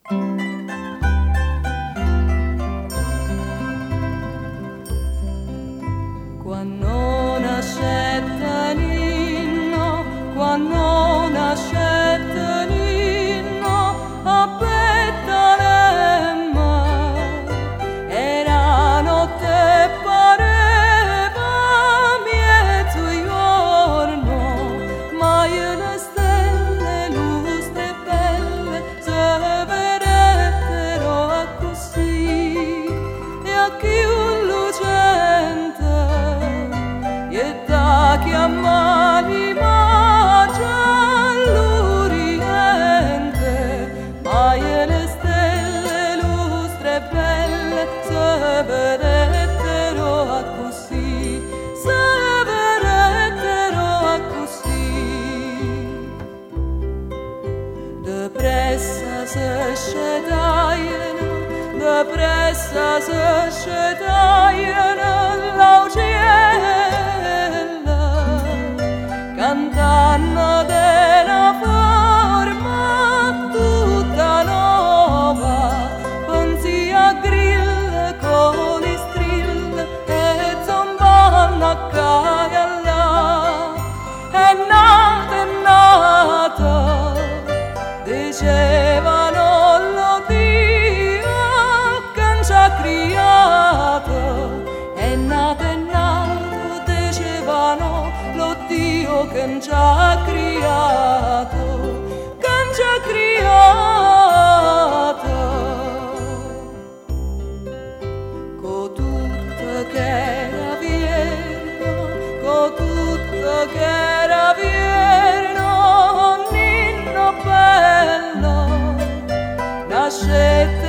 Quando nascette l'inno, quando nascette l'inno, a Betlemme era notte pareva mezzogiorno, ma le stelle lustre belle se vedettero così, e a chi lucente chiama l'immagine all'oriente, ma le stelle lustre belle se vedettero così, se vedettero così. Depressa se scedagliano, depressa se scedagliano l'auciella, cantando della forma tutta nuova, pensi a grill con i strill e zombando a cagalla. È nata, dicevano lo Dio che ci ha creato. È nato, dicevano lo Dio che ci ha creato, che ci ha creato. Con tutto che era vierno, con tutto che era vierno, un inno bello nascette